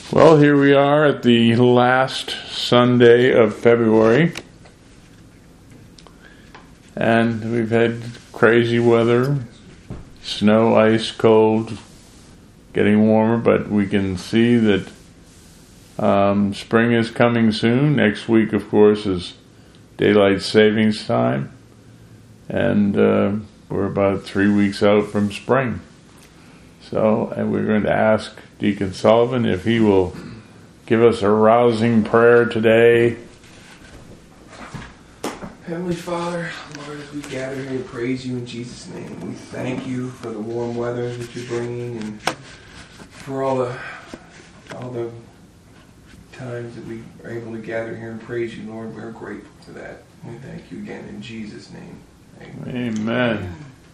Well, here we are at the last Sunday of February, and we've had crazy weather, snow, ice, cold, getting warmer, but we can see that spring is coming soon. Next week, of course, is daylight savings time, and we're about 3 weeks out from spring. So, and we're going to ask Deacon Sullivan if he will give us a rousing prayer today. Heavenly Father, Lord, as we gather here to praise you in Jesus' name, we thank you for the warm weather that you're bringing and for all the times that we are able to gather here and praise you, Lord. We're grateful for that. We thank you again in Jesus' name. Amen. Amen.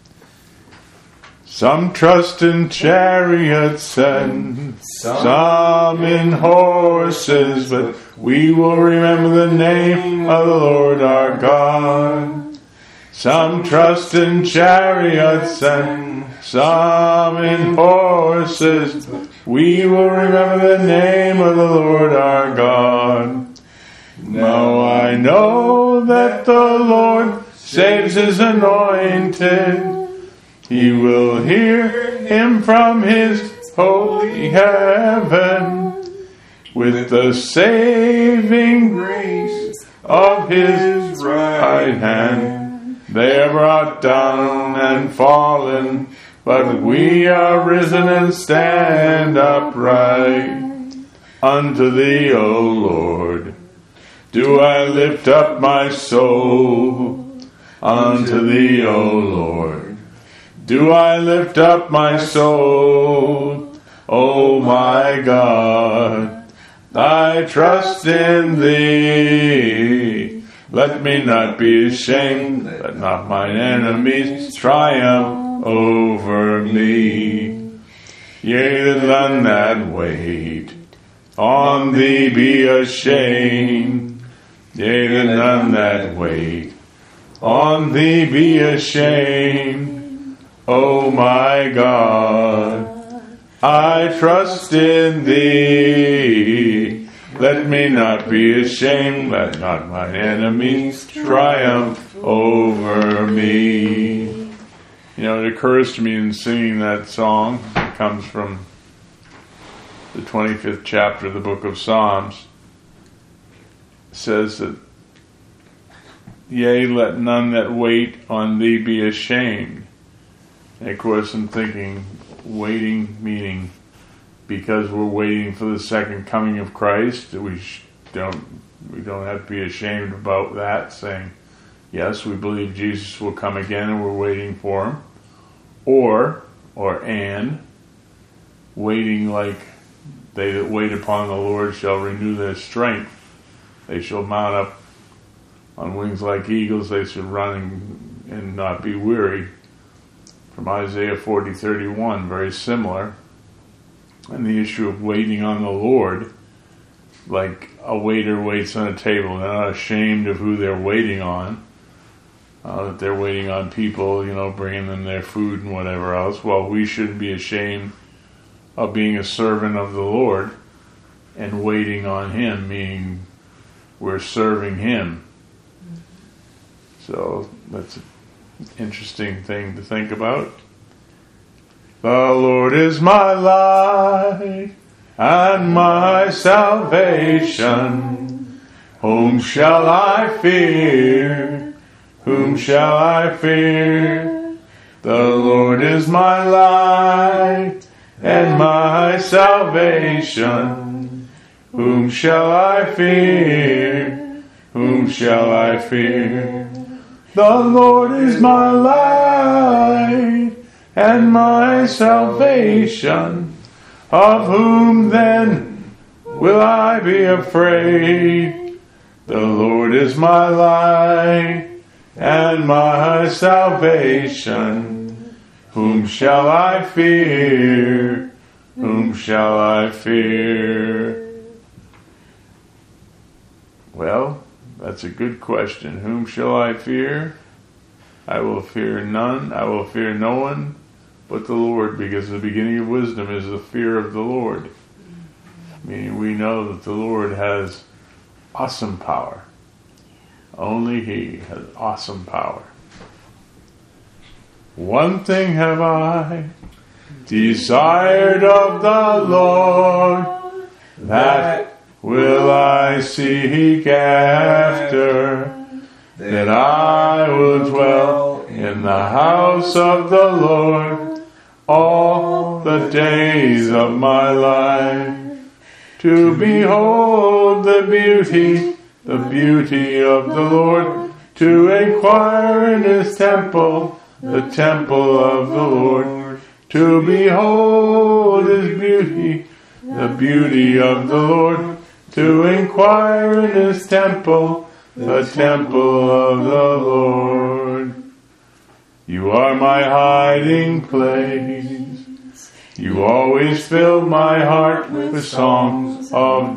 Some trust in chariots and some in horses, but we will remember the name of the Lord our God. Some trust in chariots and some in horses, but we will remember the name of the Lord our God. Now I know that the Lord saves his anointed. He will hear him from his holy heaven with the saving grace of his right hand. They are brought down and fallen, but we are risen and stand upright. Unto thee, O Lord, do I lift up my soul. Unto thee, O Lord, do I lift up my soul, O my God, I trust in thee. Let me not be ashamed, let not mine enemies triumph over me. Yea, let none that wait on thee be ashamed. Yea, let none that wait on thee be ashamed. O my God, I trust in thee. Let me not be ashamed, let not mine enemies triumph over me. You know, it occurs to me in singing that song, it comes from the 25th chapter of the book of Psalms. It says that, yea, let none that wait on thee be ashamed. And of course, I'm thinking waiting, meaning because we're waiting for the second coming of Christ, we don't have to be ashamed about that, saying, yes, we believe Jesus will come again and we're waiting for him. Or waiting like they that wait upon the Lord shall renew their strength. They shall mount up on wings like eagles. They shall run and not be weary. From Isaiah 40:31, very similar. And the issue of waiting on the Lord, like a waiter waits on a table. They're not ashamed of who they're waiting on. That they're waiting on people, bringing them their food and whatever else. Well, we shouldn't be ashamed of being a servant of the Lord and waiting on him, meaning we're serving him. So that's interesting thing to think about. The Lord is my light and my salvation. Whom shall I fear? Whom shall I fear? The Lord is my light and my salvation. Whom shall I fear? Whom shall I fear? The Lord is my light and my salvation. Of whom then will I be afraid? The Lord is my light and my salvation. Whom shall I fear? Whom shall I fear? Well, that's a good question. Whom shall I fear? I will fear none. I will fear no one but the Lord, because the beginning of wisdom is the fear of the Lord. Meaning we know that the Lord has awesome power. Only He has awesome power. One thing have I desired of the Lord, that will I seek after, that I will dwell in the house of the Lord all the days of my life, to behold the beauty of the Lord, to inquire in His temple, the temple of the Lord, to behold His beauty, the beauty of the Lord, to inquire in His temple, the temple of the Lord. You are my hiding place. You always fill my heart with songs of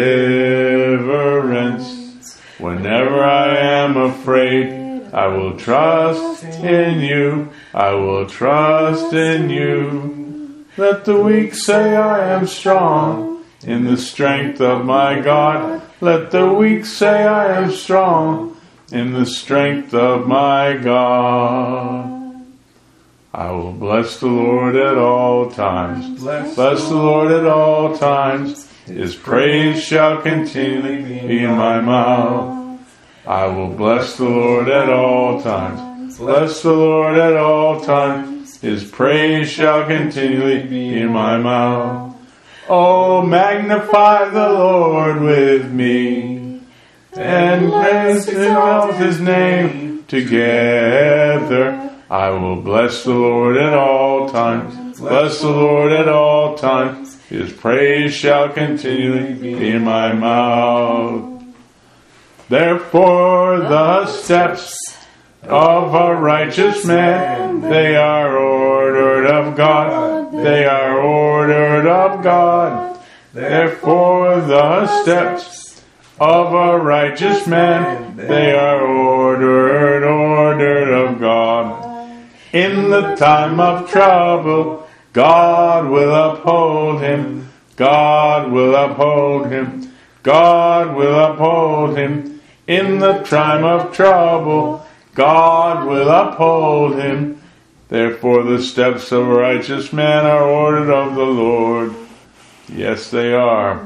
deliverance. Whenever I am afraid, I will trust in you. I will trust in you. Let the weak say I am strong in the strength of my God. Let the weak say I am strong in the strength of my God. I will bless the Lord at all times. Bless the Lord at all times. His praise shall continually be in my mouth. I will bless the Lord at all times. Bless the Lord at all times. His praise shall continually be in my mouth. Oh, magnify the Lord with me, and let's exalt His name together. I will bless the Lord at all times. Bless the Lord at all times. His praise shall continually be in my mouth. Therefore the steps of a righteous man, they are ordered of God. They are ordered of God. Therefore the steps of a righteous man, they are ordered of God. In the time of trouble, God will uphold him. God will uphold him. God will uphold him. In the time of trouble, God will uphold him. Therefore the steps of a righteous man are ordered of the Lord. Yes, they are.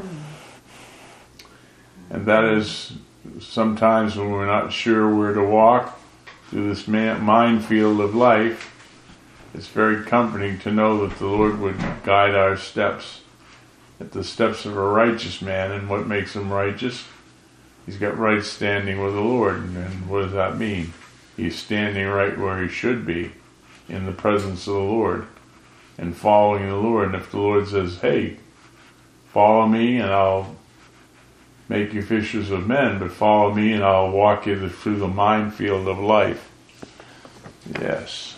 And that is sometimes when we're not sure where to walk through this minefield of life, it's very comforting to know that the Lord would guide our steps at the steps of a righteous man. And what makes him righteous? He's got right standing with the Lord. And what does that mean? He's standing right where he should be, in the presence of the Lord, and following the Lord. And if the Lord says, hey, follow me and I'll make you fishers of men, but follow me and I'll walk you through the minefield of life. Yes.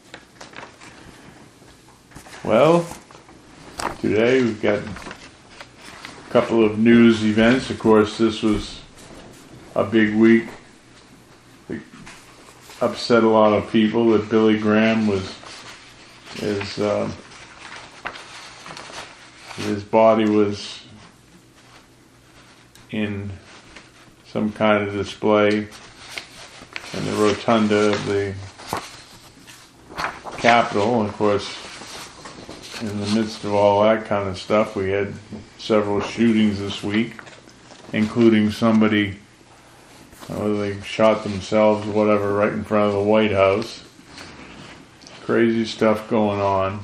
Well, today we've got a couple of news events. Of course, this was a big week. It upset a lot of people that Billy Graham his body was in some kind of display in the rotunda of the Capitol. And of course, in the midst of all that kind of stuff, we had several shootings this week, including somebody, they shot themselves, whatever, right in front of the White House. Crazy stuff going on.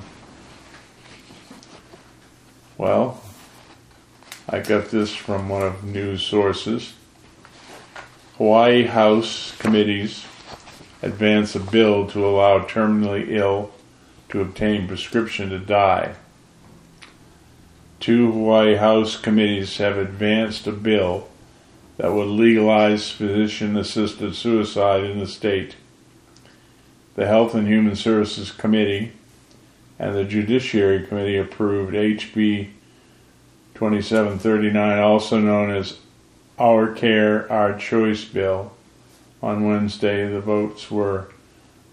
Well, I got this from one of news sources. Hawaii House committees advance a bill to allow terminally ill to obtain prescription to die. 2 Hawaii House committees have advanced a bill that would legalize physician-assisted suicide in the state. The Health and Human Services Committee and the Judiciary Committee approved HB 2739, also known as Our Care, Our Choice Bill, on Wednesday. The votes were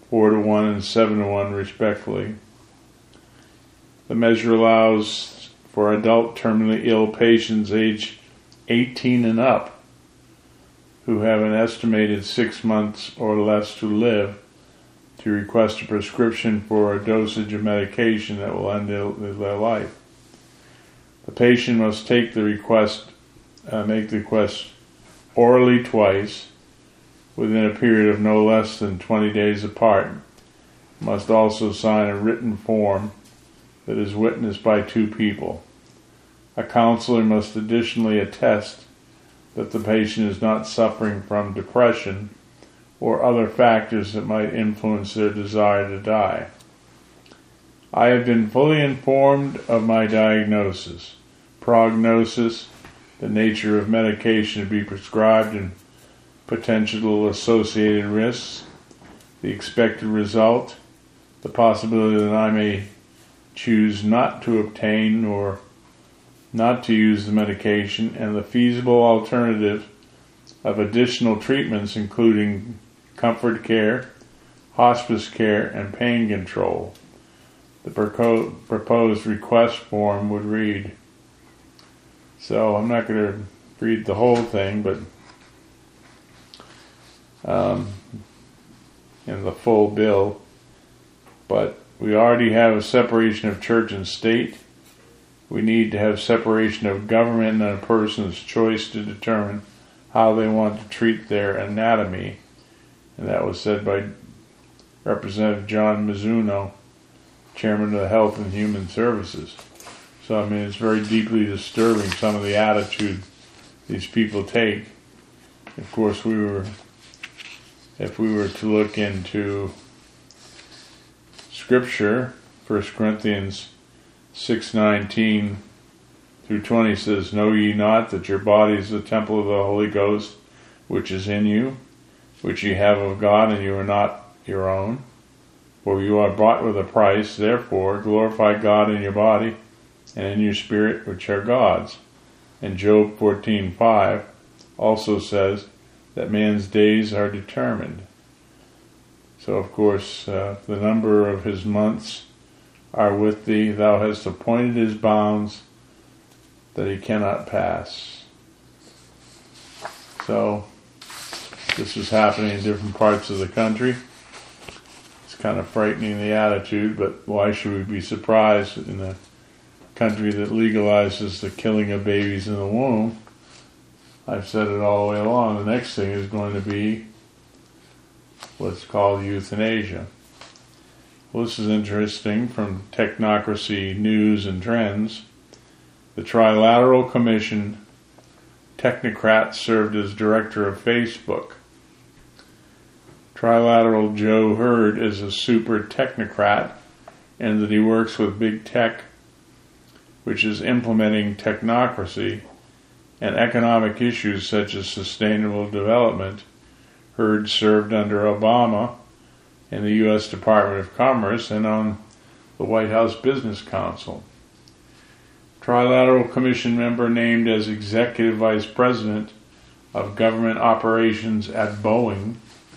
4-1 and 7-1 respectively. The measure allows for adult terminally ill patients aged 18 and up who have an estimated 6 months or less to live to request a prescription for a dosage of medication that will end their life. The patient must make the request orally twice within a period of no less than 20 days apart. Must also sign a written form that is witnessed by 2 people. A counselor must additionally attest that the patient is not suffering from depression or other factors that might influence their desire to die. I have been fully informed of my diagnosis, prognosis, the nature of medication to be prescribed and potential associated risks, the expected result, the possibility that I may choose not to obtain or not to use the medication, and the feasible alternative of additional treatments including comfort care, hospice care, and pain control. The proposed request form would read. So I'm not going to read the whole thing, but in the full bill, but we already have a separation of church and state. We need to have separation of government and a person's choice to determine how they want to treat their anatomy. And that was said by Representative John Mizuno, Chairman of the Health and Human Services. So, I mean, it's very deeply disturbing, some of the attitude these people take. Of course, if we were to look into Scripture, 1 Corinthians 6:19 through 20 says, "Know ye not that your body is the temple of the Holy Ghost, which is in you, which ye have of God, and you are not your own? For you are bought with a price. Therefore glorify God in your body and in your spirit, which are God's." And Job 14:5 also says that man's days are determined. So, of course, the number of his months are with thee. Thou hast appointed his bounds that he cannot pass. So, this is happening in different parts of the country. It's kind of frightening, the attitude, but why should we be surprised in a country that legalizes the killing of babies in the womb? I've said it all the way along. The next thing is going to be what's called euthanasia. Well, this is interesting from Technocracy News and Trends. The Trilateral Commission technocrat served as director of Facebook. Trilateral Joe Hurd is a super technocrat, and that he works with big tech, which is implementing technocracy and economic issues such as sustainable development. Hurd served under Obama in the U.S. Department of Commerce and on the White House Business Council. Trilateral Commission member named as Executive Vice President of Government Operations at Boeing.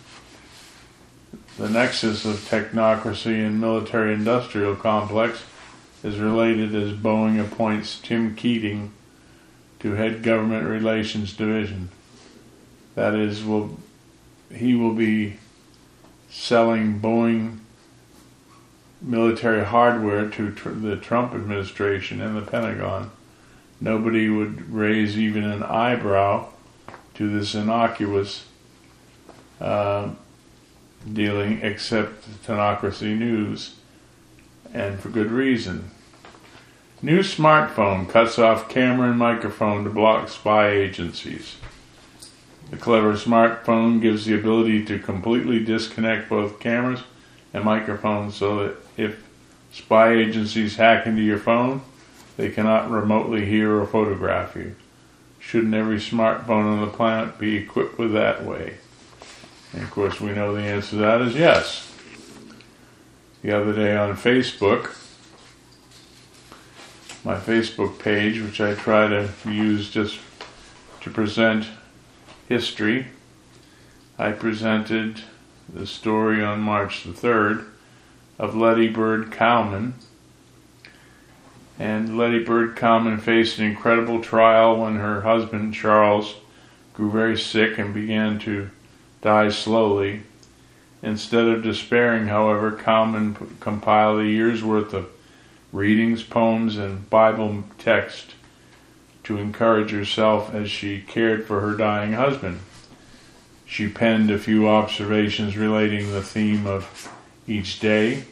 The nexus of technocracy and military-industrial complex is related as Boeing appoints Tim Keating to head Government Relations Division. That is, he will be selling Boeing military hardware to the Trump administration and the Pentagon. Nobody would raise even an eyebrow to this innocuous dealing except Technocracy News, and for good reason. New smartphone cuts off camera and microphone to block spy agencies. The clever smartphone gives the ability to completely disconnect both cameras and microphones so that if spy agencies hack into your phone, they cannot remotely hear or photograph you. Shouldn't every smartphone on the planet be equipped with that way? And of course we know the answer to that is yes. The other day on Facebook, my Facebook page, which I try to use just to present history, I presented the story on March the 3rd of Letty Bird Cowman, And Letty Bird Common faced an incredible trial when her husband, Charles, grew very sick and began to die slowly. Instead of despairing, however, Common compiled a year's worth of readings, poems, and Bible text to encourage herself as she cared for her dying husband. She penned a few observations relating the theme of each day,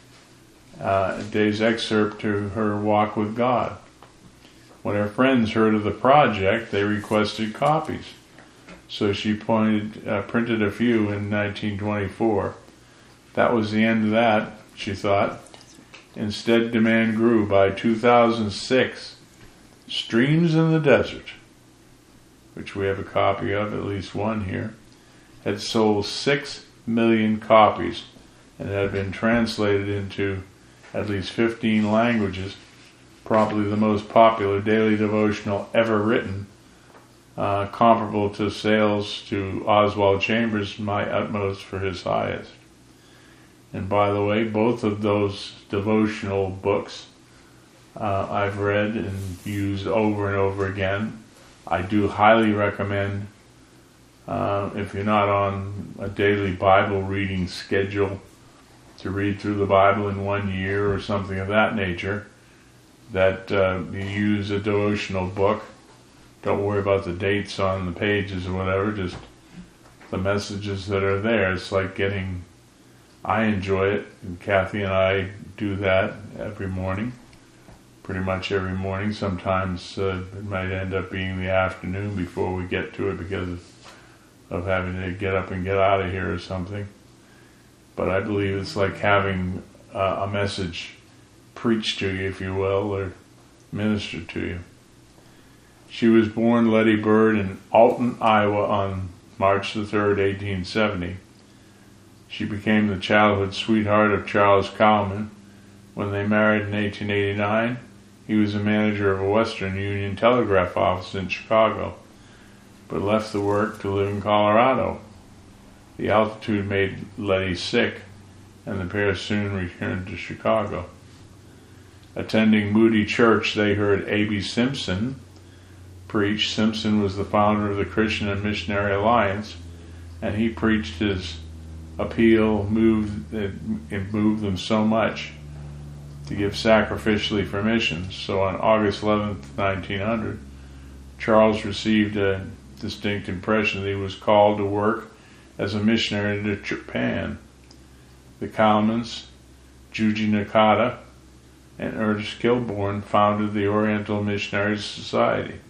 a day's excerpt to her walk with God. When her friends heard of the project, they requested copies. So she printed a few in 1924. That was the end of that, she thought. Instead, demand grew. By 2006, Streams in the Desert, which we have a copy of, at least one here, had sold 6 million copies and had been translated into at least 15 languages, probably the most popular daily devotional ever written, comparable to sales to Oswald Chambers' My Utmost for His Highest. And by the way, both of those devotional books I've read and used over and over again. I do highly recommend, if you're not on a daily Bible reading schedule, to read through the Bible in 1 year or something of that nature, that you use a devotional book. Don't worry about the dates on the pages or whatever, just the messages that are there. It's like I enjoy it, and Kathy and I do that every morning, pretty much every morning. Sometimes it might end up being the afternoon before we get to it because of having to get up and get out of here or something. But I believe it's like having a message preached to you, if you will, or ministered to you. She was born Letty Bird in Alton, Iowa on March the 3rd, 1870. She became the childhood sweetheart of Charles Common. When they married in 1889, he was a manager of a Western Union telegraph office in Chicago, but left the work to live in Colorado. The altitude made Letty sick, and the pair soon returned to Chicago. Attending Moody Church, they heard A.B. Simpson preach. Simpson was the founder of the Christian and Missionary Alliance, and he preached his appeal. It moved them so much to give sacrificially for missions. So on August 11th, 1900, Charles received a distinct impression that he was called to work as a missionary to Japan. The Commons, Juji Nakata, and Ernest Kilbourne founded the Oriental Missionary Society.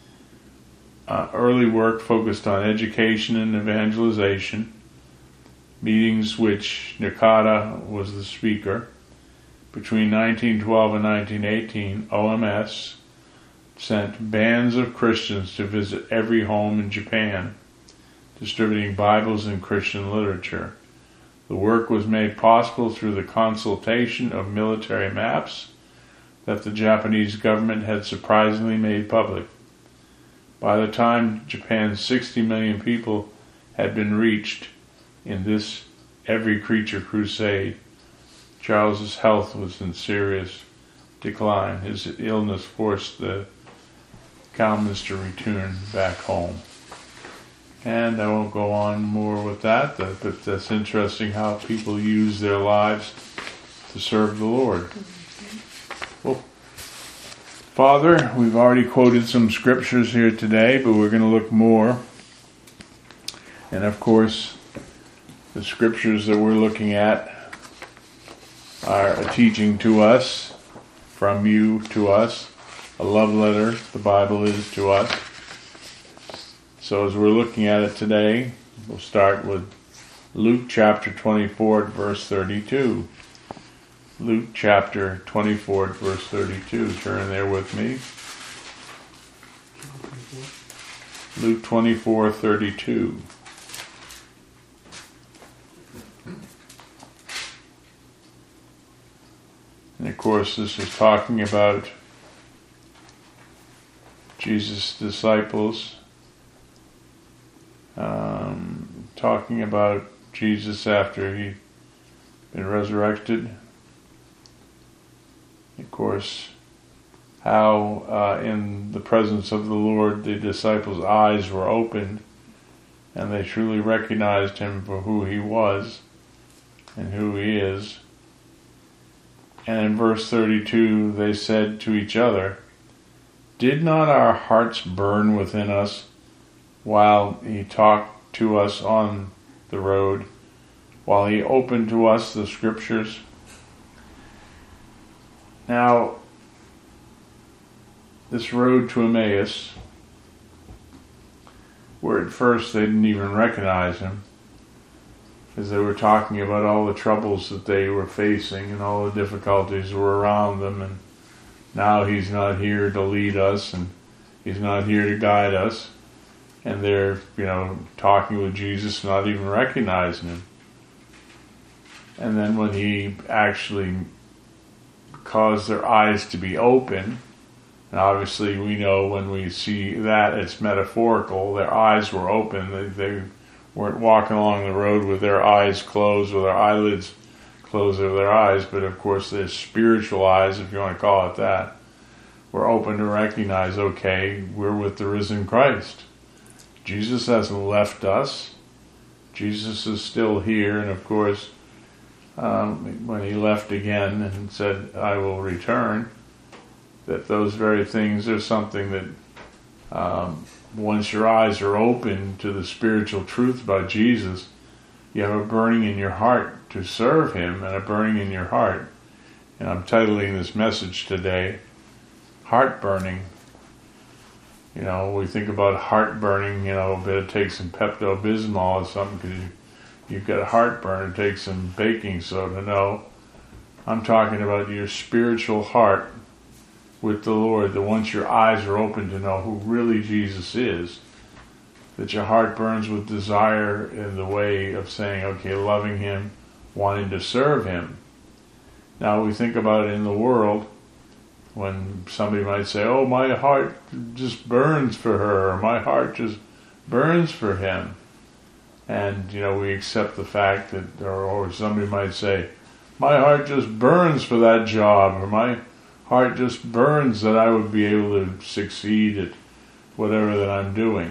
Early work focused on education and evangelization, meetings which Nakata was the speaker. Between 1912 and 1918, OMS sent bands of Christians to visit every home in Japan, distributing Bibles and Christian literature. The work was made possible through the consultation of military maps that the Japanese government had surprisingly made public. By the time Japan's 60 million people had been reached in this Every Creature Crusade, Charles's health was in serious decline. His illness forced the Commons to return back home. And I won't go on more with that, but that's interesting how people use their lives to serve the Lord. Well, Father, we've already quoted some scriptures here today, but we're going to look more. And of course, the scriptures that we're looking at are a teaching to us, from you to us, a love letter, the Bible is to us. So as we're looking at it today, we'll start with Luke chapter 24, verse 32. Luke chapter 24, verse 32. Turn there with me. Luke 24, 32. And of course, this is talking about Jesus' disciples, talking about Jesus after he'd been resurrected. Of course, how in the presence of the Lord the disciples' eyes were opened and they truly recognized him for who he was and who he is. And in verse 32 they said to each other, "Did not our hearts burn within us while he talked to us on the road, while he opened to us the scriptures?" Now, this road to Emmaus, where at first they didn't even recognize him, as they were talking about all the troubles that they were facing and all the difficulties that were around them, and now he's not here to lead us and he's not here to guide us, and they're, talking with Jesus, not even recognizing him. And then when he actually caused their eyes to be open, and obviously we know when we see that it's metaphorical, their eyes were open, they weren't walking along the road with their eyes closed, with their eyelids closed over their eyes, but of course their spiritual eyes, if you want to call it that, were open to recognize, okay, we're with the risen Christ. Jesus hasn't left us. Jesus is still here, and of course, when he left again and said, "I will return," that those very things are something that once your eyes are open to the spiritual truth about Jesus, you have a burning in your heart to serve him, and a burning in your heart. And I'm titling this message today, Heart Burning. We think about heart burning, better take some Pepto-Bismol or something because you've got a heartburn, take some baking soda. No, I'm talking about your spiritual heart with the Lord, that once your eyes are open to know who really Jesus is, that your heart burns with desire in the way of saying, okay, loving him, wanting to serve him. Now we think about it in the world, when somebody might say, "Oh, my heart just burns for her," or "My heart just burns for him." And, we accept the fact that, or somebody might say, "My heart just burns for that job," or "My heart just burns that I would be able to succeed at whatever that I'm doing."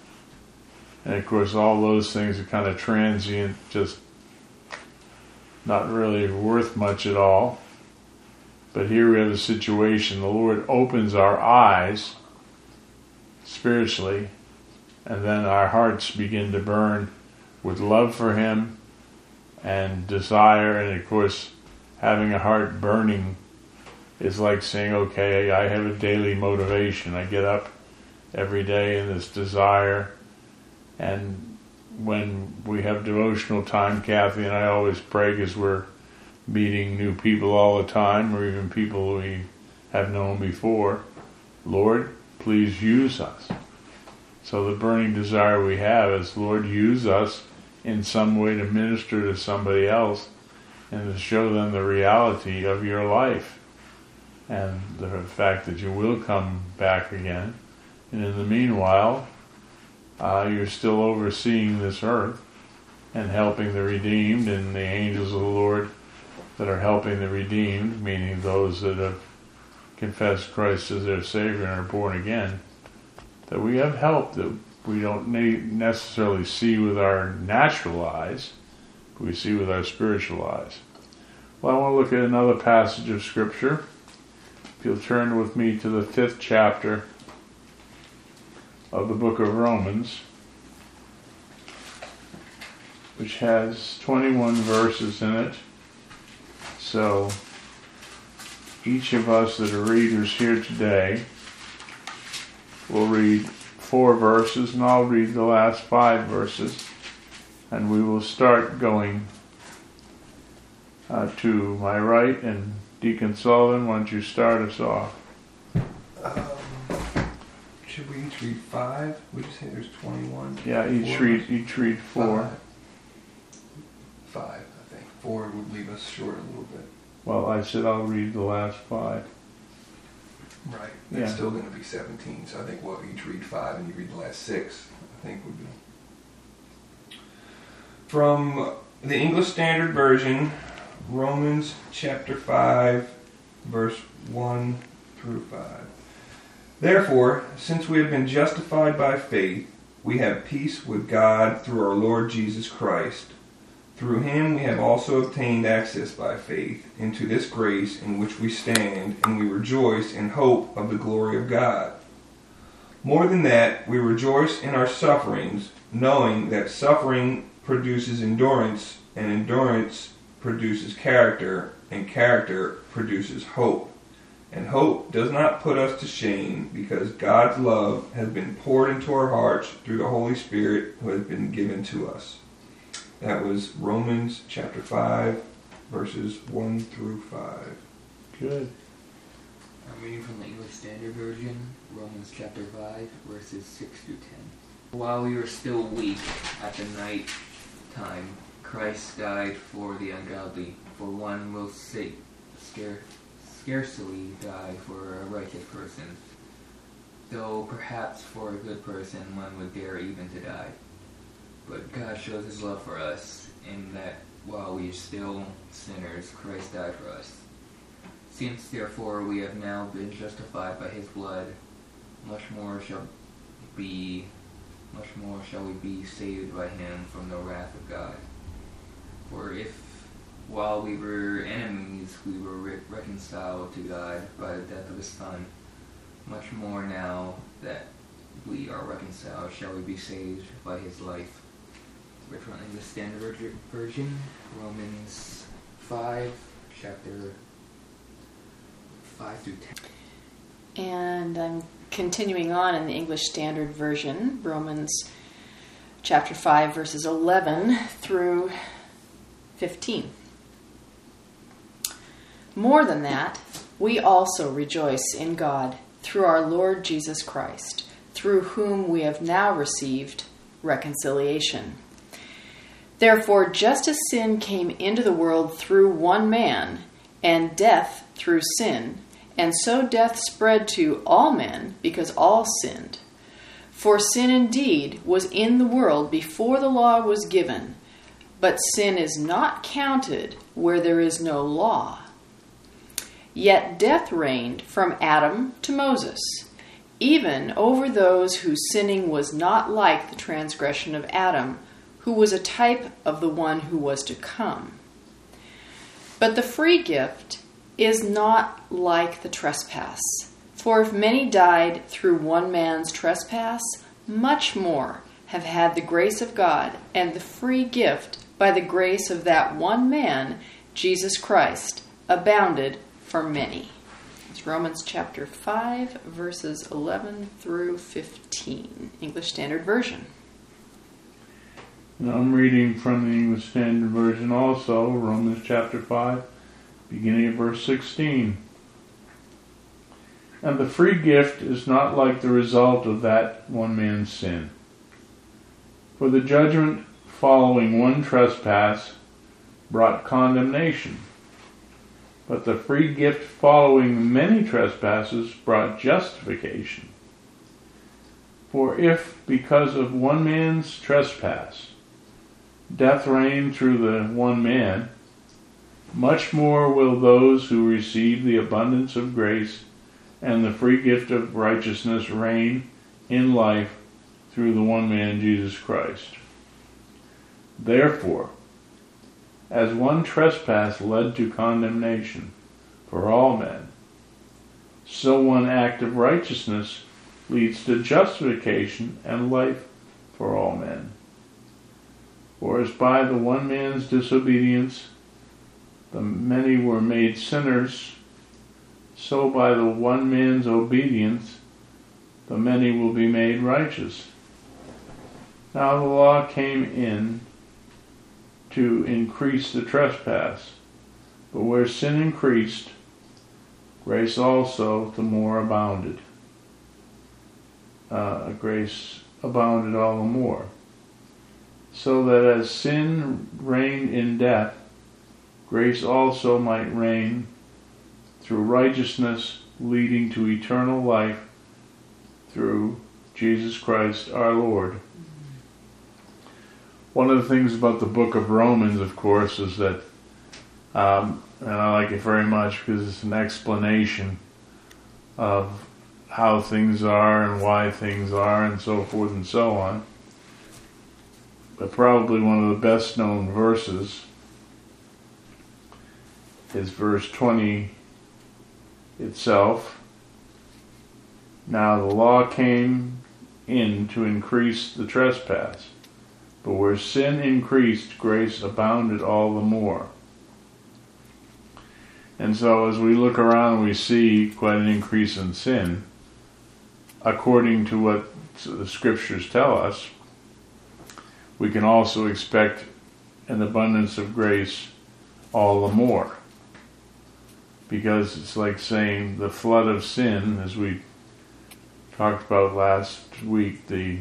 And of course all those things are kind of transient, just not really worth much at all. But here we have a situation, the Lord opens our eyes spiritually, and then our hearts begin to burn with love for him and desire. And of course, having a heart burning is like saying, okay, I have a daily motivation. I get up every day in this desire. And when we have devotional time, Kathy and I always pray, because we're meeting new people all the time, or even people we have known before, "Lord, please use us." So the burning desire we have is, Lord, use us in some way to minister to somebody else and to show them the reality of your life and the fact that you will come back again. And in the meanwhile, you're still overseeing this earth and helping the redeemed, and the angels of the Lord that are helping the redeemed, meaning those that have confessed Christ as their Savior and are born again, that we have help that we don't necessarily see with our natural eyes, but we see with our spiritual eyes. Well, I want to look at another passage of Scripture. If you'll turn with me to the 5th chapter of the book of Romans, which has 21 verses in it. So each of us that are readers here today will read 4 verses, and I'll read the last 5 verses, and we will start going to my right. And Deacon Sullivan, why don't you start us off? Should we each read 5? Would you say there's 21? Yeah, each read 4. 5, I think. 4 would leave us short a little bit. Well, I said I'll read the last 5. Right. That's still going to be 17, so I think we'll each read 5 and you read the last 6, I think would be. From the English Standard Version, Romans chapter 5, verse 1 through 5. Therefore, since we have been justified by faith, we have peace with God through our Lord Jesus Christ. Through him we have also obtained access by faith into this grace in which we stand, and we rejoice in hope of the glory of God. More than that, we rejoice in our sufferings, knowing that suffering produces endurance, and endurance produces character, and character produces hope. And hope does not put us to shame, because God's love has been poured into our hearts through the Holy Spirit who has been given to us. That was Romans chapter 5, verses 1 through 5. Good. I'm reading from the English Standard Version, Romans chapter 5, verses 6 through 10. While we were still weak at the night time, Christ died for the ungodly, for one will scarcely die for a righteous person, though perhaps for a good person one would dare even to die. But God shows his love for us, in that while we are still sinners, Christ died for us. Since therefore we have now been justified by his blood, much more shall we be saved by him from the wrath of God. For if, while we were enemies, we were reconciled to God by the death of his Son, much more now that we are reconciled shall we be saved by his life. We're from the Standard Version, Romans 5, chapter 5 through 10. And I'm continuing on in the English Standard Version, Romans chapter 5, verses 11 through 15. More than that, we also rejoice in God through our Lord Jesus Christ, through whom we have now received reconciliation. Therefore, just as sin came into the world through one man, and death through sin, and so death spread to all men because all sinned. For sin indeed was in the world before the law was given, but sin is not counted where there is no law. Yet death reigned from Adam to Moses, even over those whose sinning was not like the transgression of Adam, who was a type of the one who was to come. But the free gift is not like the trespass. For if many died through one man's trespass, much more have had the grace of God and the free gift by the grace of that one man, Jesus Christ, abounded for many. It's Romans chapter 5, verses 11 through 15, English Standard Version. And I'm reading from the English Standard Version also, Romans chapter 5, beginning at verse 16. And the free gift is not like the result of that one man's sin. For the judgment following one trespass brought condemnation, but the free gift following many trespasses brought justification. For if, because of one man's trespass, death reigned through the one man, much more will those who receive the abundance of grace and the free gift of righteousness reign in life through the one man, Jesus Christ. Therefore, as one trespass led to condemnation for all men, so one act of righteousness leads to justification and life for all men. For as by the one man's disobedience the many were made sinners, so by the one man's obedience the many will be made righteous. Now the law came in to increase the trespass, but where sin increased, grace also the more abounded. Grace abounded all the more. So that as sin reigned in death, grace also might reign through righteousness, leading to eternal life through Jesus Christ our Lord. One of the things about the book of Romans, of course, is that, and I like it very much because it's an explanation of how things are and why things are and so forth and so on. But probably one of the best known verses is verse 20 itself. Now the law came in to increase the trespass, but where sin increased, grace abounded all the more. And so as we look around, we see quite an increase in sin, according to what the scriptures tell us. We can also expect an abundance of grace all the more. Because it's like saying the flood of sin, as we talked about last week, the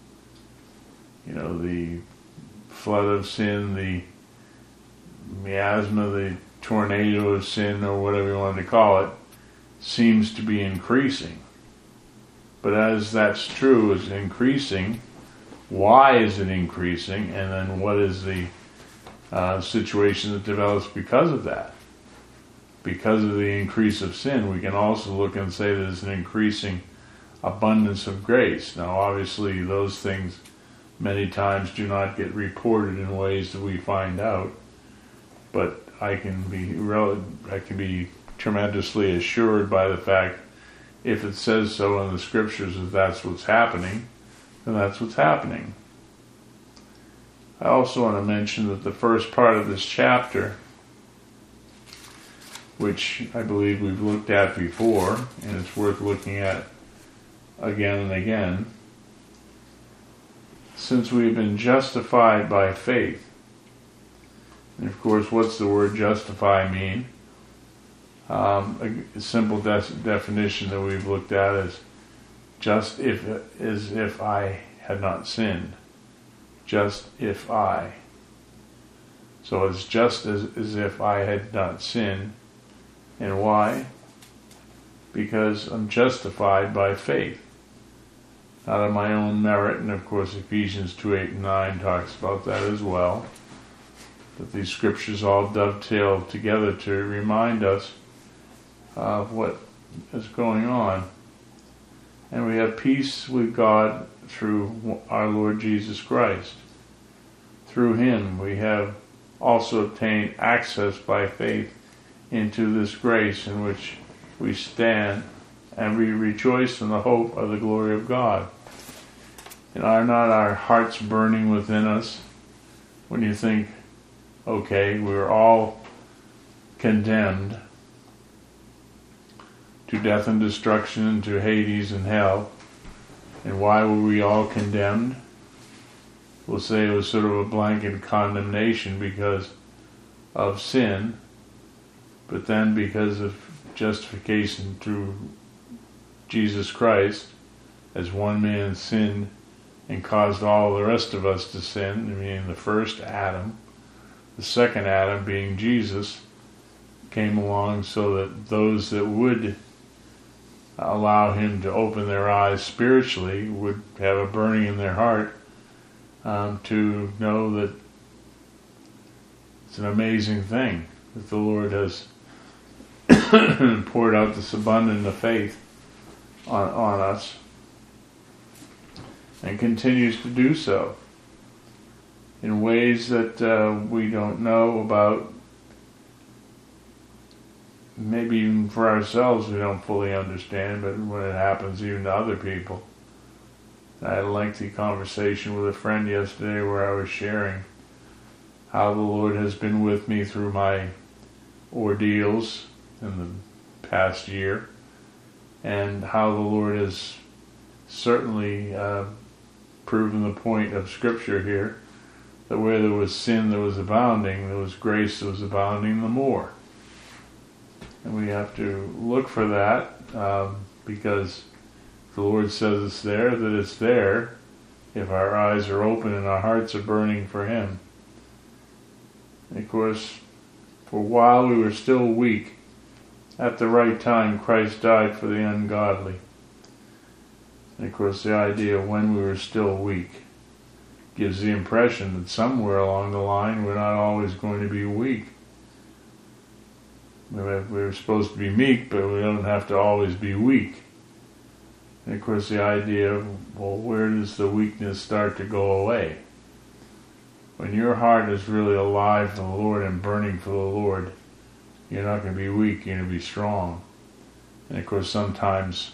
flood of sin, the miasma, the tornado of sin, or whatever you want to call it, seems to be increasing. But as that's true, it's increasing. Why is it increasing? And then what is the situation that develops because of that? Because of the increase of sin, we can also look and say there's an increasing abundance of grace. Now, obviously, those things many times do not get reported in ways that we find out, but I can be tremendously assured by the fact, if it says so in the scriptures that that's what's happening, then that's what's happening. I also want to mention that the first part of this chapter, which I believe we've looked at before, and it's worth looking at again and again, since we've been justified by faith. And of course, what's the word justify mean? A simple definition that we've looked at is just as if I had not sinned. Just if I. So it's just as if I had not sinned. And why? Because I'm justified by faith, not of my own merit. And of course Ephesians 2:8-9 talks about that as well. But these scriptures all dovetail together to remind us of what is going on. And we have peace with God through our Lord Jesus Christ. Through Him we have also obtained access by faith into this grace in which we stand, and we rejoice in the hope of the glory of God. And are not our hearts burning within us when you think, okay, we're all condemned to death and destruction, and to Hades and hell. And why were we all condemned? We'll say it was sort of a blanket condemnation because of sin, but then because of justification through Jesus Christ, as one man sinned and caused all the rest of us to sin, meaning the first Adam. The second Adam, being Jesus, came along so that those that would allow Him to open their eyes spiritually would have a burning in their heart to know that it's an amazing thing that the Lord has poured out this abundance of faith on us, and continues to do so in ways that we don't know about. Maybe even for ourselves we don't fully understand, but when it happens even to other people. I had a lengthy conversation with a friend yesterday where I was sharing how the Lord has been with me through my ordeals in the past year, and how the Lord has certainly proven the point of Scripture here, that where there was sin that was abounding, there was grace that was abounding the more. And we have to look for that because the Lord says it's there, that it's there if our eyes are open and our hearts are burning for Him. And of course, for while we were still weak, at the right time Christ died for the ungodly. And of course the idea of when we were still weak gives the impression that somewhere along the line we're not always going to be weak. We're supposed to be meek, but we don't have to always be weak. And of course the idea of, well, where does the weakness start to go away? When your heart is really alive for the Lord and burning for the Lord, you're not going to be weak, you're going to be strong. And of course sometimes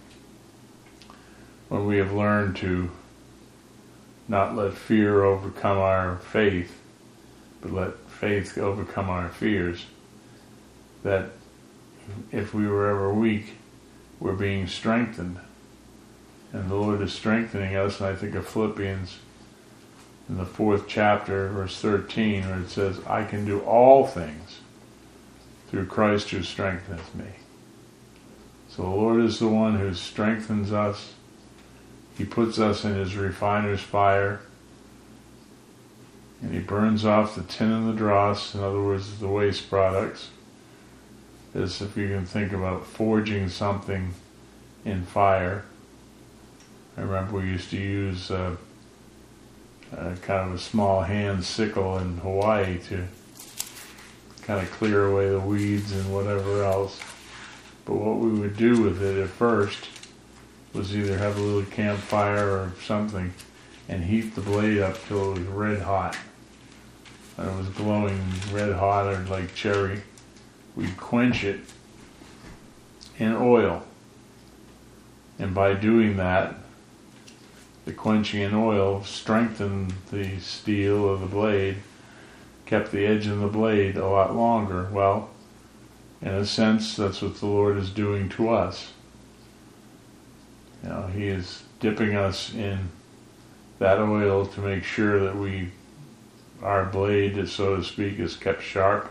when we have learned to not let fear overcome our faith, but let faith overcome our fears, that if we were ever weak, we're being strengthened. And the Lord is strengthening us, and I think of Philippians in the 4th chapter, verse 13, where it says, I can do all things through Christ who strengthens me. So the Lord is the one who strengthens us. He puts us in His refiner's fire, and He burns off the tin and the dross, in other words, the waste products. As if you can think about forging something in fire. I remember we used to use kind of a small hand sickle in Hawaii to kind of clear away the weeds and whatever else. But what we would do with it at first was either have a little campfire or something and heat the blade up till it was red hot. And it was glowing red hot or like cherry. We'd quench it in oil. And by doing that, the quenching in oil strengthened the steel of the blade, kept the edge of the blade a lot longer. Well, in a sense, that's what the Lord is doing to us. You know, He is dipping us in that oil to make sure that our blade, so to speak, is kept sharp,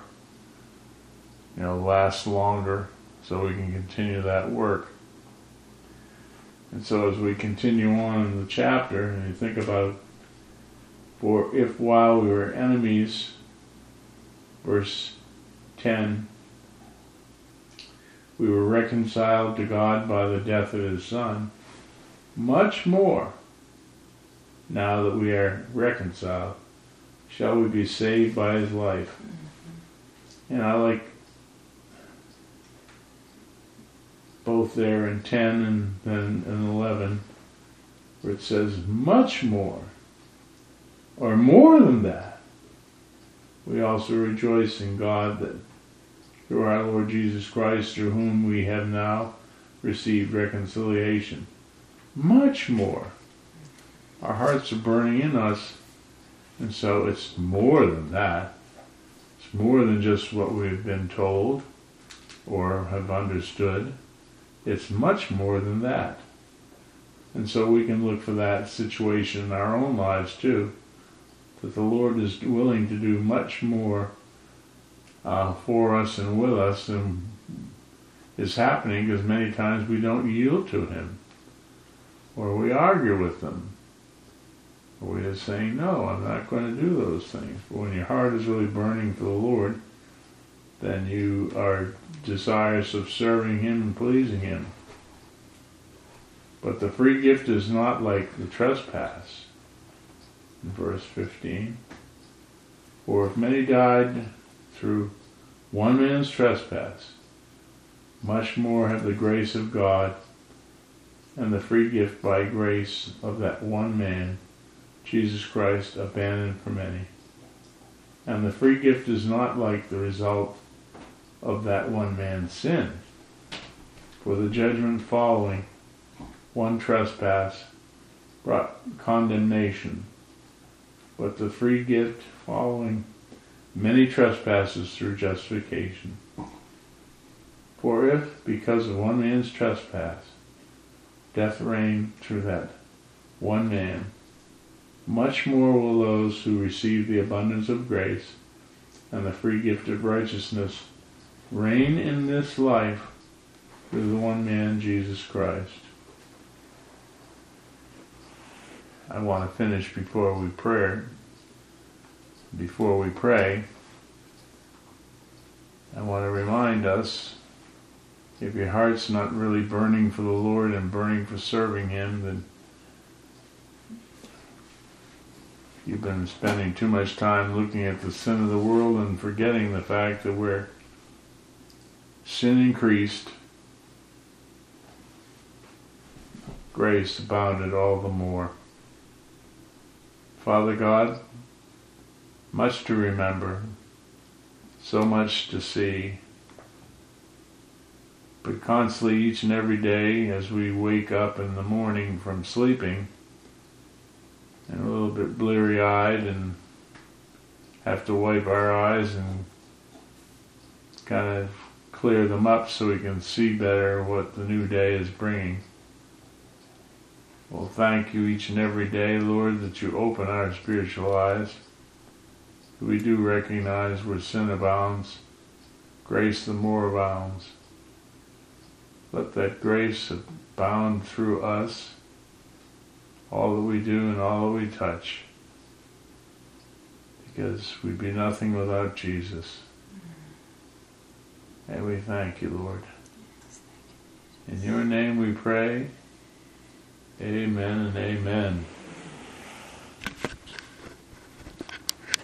lasts longer, so we can continue that work. And so as we continue on in the chapter, and you think about, for if while we were enemies, verse 10, we were reconciled to God by the death of His Son, much more, now that we are reconciled, shall we be saved by His life. And I like both there in 10 and then in 11, where it says, much more, or more than that, we also rejoice in God that through our Lord Jesus Christ, through whom we have now received reconciliation. Much more. Our hearts are burning in us, and so it's more than that. It's more than just what we've been told or have understood. It's much more than that. And so we can look for that situation in our own lives too, that the Lord is willing to do much more for us and with us than is happening, because many times we don't yield to Him, or we argue with them, or we're just saying, no, I'm not going to do those things. But when your heart is really burning for the Lord, then you are desirous of serving Him and pleasing Him. But the free gift is not like the trespass. In verse 15, for if many died through one man's trespass, much more have the grace of God and the free gift by grace of that one man, Jesus Christ, abandoned for many. And the free gift is not like the result of that one man's sin. For the judgment following one trespass brought condemnation, but the free gift following many trespasses through justification. For if, because of one man's trespass, death reigned through that one man, much more will those who receive the abundance of grace and the free gift of righteousness reign in this life through the one man, Jesus Christ. I want to finish before we pray. I want to remind us, if your heart's not really burning for the Lord and burning for serving Him, then you've been spending too much time looking at the sin of the world and forgetting the fact that we're sin increased, grace abounded all the more. Father God, much to remember, so much to see, but constantly each and every day as we wake up in the morning from sleeping and a little bit bleary-eyed and have to wipe our eyes and kind of clear them up so we can see better what the new day is bringing. Well, thank you each and every day, Lord, that you open our spiritual eyes. We do recognize where sin abounds, grace the more abounds. Let that grace abound through us, all that we do and all that we touch, because we'd be nothing without Jesus. And we thank you, Lord. In your name we pray. Amen and amen.